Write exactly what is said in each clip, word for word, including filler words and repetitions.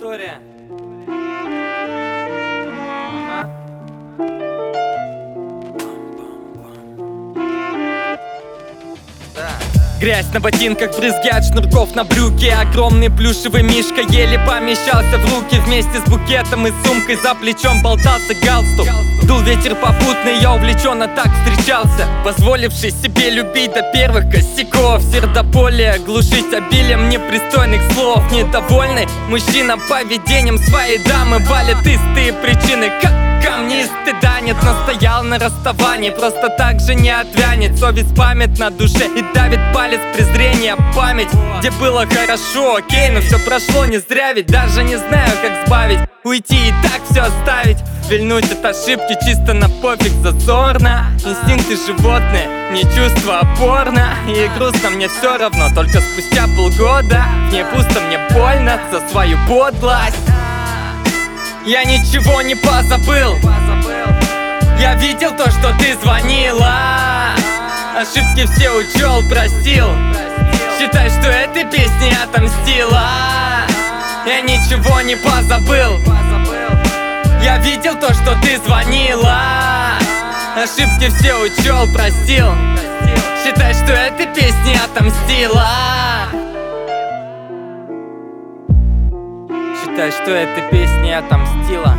история. Грязь на ботинках, брызги от шнурков на брюке. Огромный плюшевый мишка еле помещался в руки. Вместе с букетом и сумкой за плечом болтался галстук. Дул ветер попутный, я увлеченно так встречался, позволивший себе любить до первых косяков. Сердополие глушить обилием непристойных слов. Недовольный мужчина поведением своей дамы валит истые причины, как камни из стыда. Нет, настоял на расставании, просто так же не отвянет. Совесть память на душе и давит палец презрения. Память, где было хорошо, окей, но все прошло не зря. Ведь даже не знаю, как сбавить, уйти и так все оставить. Вильнуть от ошибки чисто на пофиг зазорно. Инстинкты животные, не чувство опорно. И грустно мне все равно, только спустя полгода мне пусто, мне больно за свою подлость. Я ничего не позабыл, я видел то, что ты звонила. Ошибки все учел, простил. Считай, что этой песней отомстила. Я ничего не позабыл, я видел то, что ты звонила. Ошибки все учел, простил. Считай, что этой песней отомстила. Считай, что этой песней отомстила.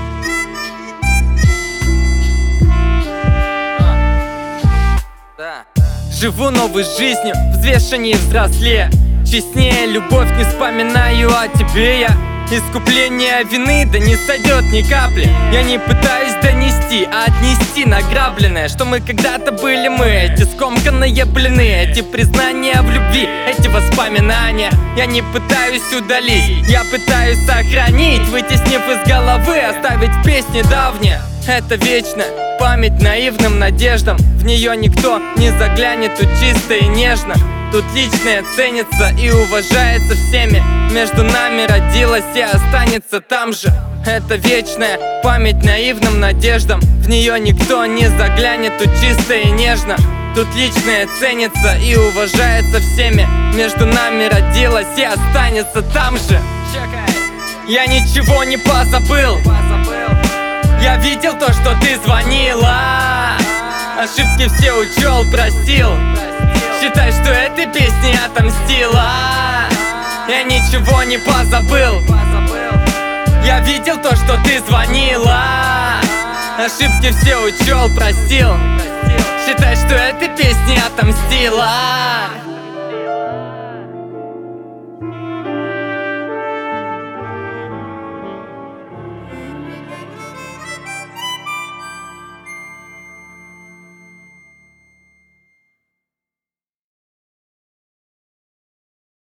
Живу новой жизнью, взвешеннее, взрослее. Честнее, любовь не вспоминаю о тебе я. Искупление вины, да не сойдет ни капли. Я не пытаюсь донести, а отнести награбленное. Что мы когда-то были мы, эти скомканные блины. Эти признания в любви, эти воспоминания. Я не пытаюсь удалить, я пытаюсь сохранить, вытеснив из головы, оставить в песне давние. Это вечная память наивным надеждам. В нее никто не заглянет, тут чисто и нежно. Тут личное ценится и уважается всеми. Между нами родилась и останется там же. Это вечная память наивным надеждам. В нее никто не заглянет, тут чисто и нежно. Тут личное ценится и уважается всеми. Между нами родилась и останется там же. Я ничего не позабыл, я видел то, что ты звонила. Ошибки все учел, простил. Считай, что этой песней отомстила. Я ничего не позабыл, я видел то, что ты звонила. Ошибки все учел, простил. Считай, что этой песней отомстила.